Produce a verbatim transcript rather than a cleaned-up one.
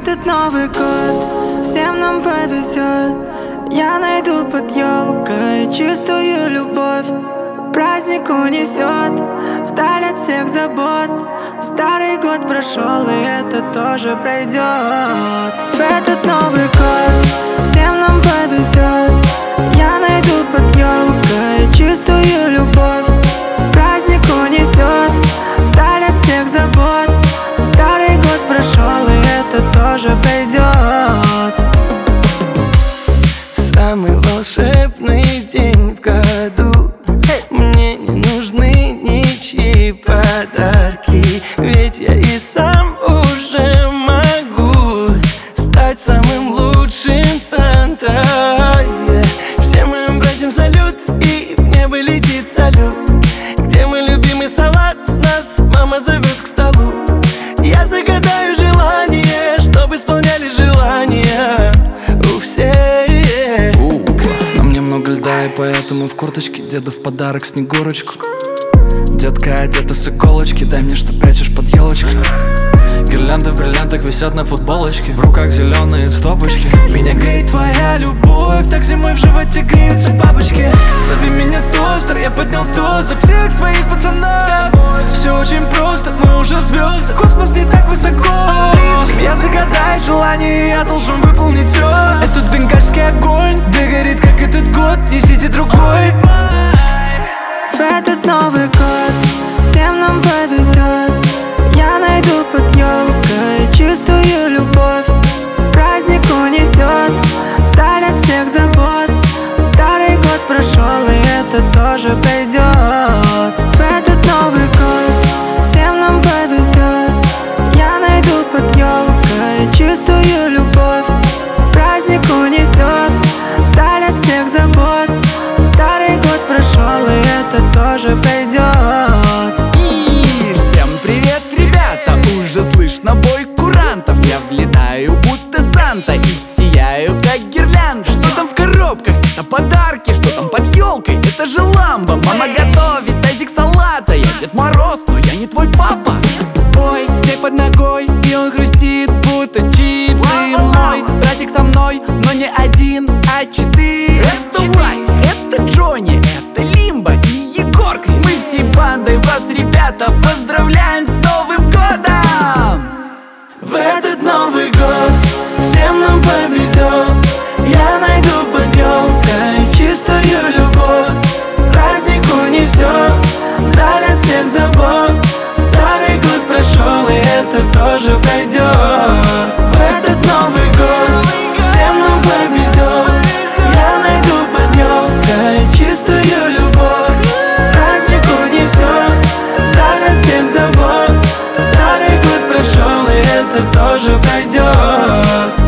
этот Новый год всем нам повезет. Я найду под елкой чистую любовь. Праздник унесет вдаль от всех забот. Старый год прошел, и это тоже пройдет. В этот Новый год всем нам повезет. Я найду под елкой чистую любовь. Праздник унесет вдаль от всех забот. Старый год прошел, и это тоже пройдет. Самый волшебный день в году. Мне не нужны ничьи подарки, ведь я и сам уже могу стать самым лучшим Санта. yeah. Всем моим братьям салют, и в небо летит салют. Где мой любимый салат? Нас мама зовет к столу. Я загадаю желание, чтобы исполняли желания у всех. На мне много льда, и поэтому в курточке деду в подарок снегурочку. Детка одета с иголочки, дай мне, что прячешь под елочкой. Гирлянды в бриллиантах висят на футболочке, в руках зеленые стопочки. Меня греет твоя любовь, так зимой в животе греются бабочки. Зови меня тостер, я поднял тост за всех своих пацанов. Все очень просто, мы уже звезды, космос не так высоко. Семья загадает желание, я должен выполнить все. Этот бенгальский огонь, да горит как этот год, несите другой. В этот Новый год всем нам повезет. Я найду под елкой чистую любовь. Праздник унесет вдаль от всех забот. Старый год прошел, и это тоже пройдет. В этот Новый год всем нам повезет. Я найду под елкой чистую любовь. Праздник унесет вдаль от всех забот. Старый год прошел, и это тоже пройдет. И всем привет, ребята! Уже слышно бой курантов. Я влетаю, будто Санта, и сияю, как гирлянда. Что там в коробках? Это подарки. Что там под елкой? Это же ламба. Мама готовит тазик салата. Я Дед Мороз, но я не твой папа. Ой, снег под ногой, и он хрустит, будто чипсы. Мой братик со мной, но не один, а четыре. Это Владик, это Джонни, это Лимба и Егорка. Мы всей бандой вас, ребята, поздравляем с Новым годом! В этот Новый год всем нам повезет. Я найду под елкой чистую любовь. Праздник унесет вдаль от всех забот. Старый год прошел, и это тоже пройдет. В этот Новый год всем нам повезет. Я найду под елкой чистую любовь. Праздник унесет вдаль от всех забот. Старый год прошел, и это тоже пройдет.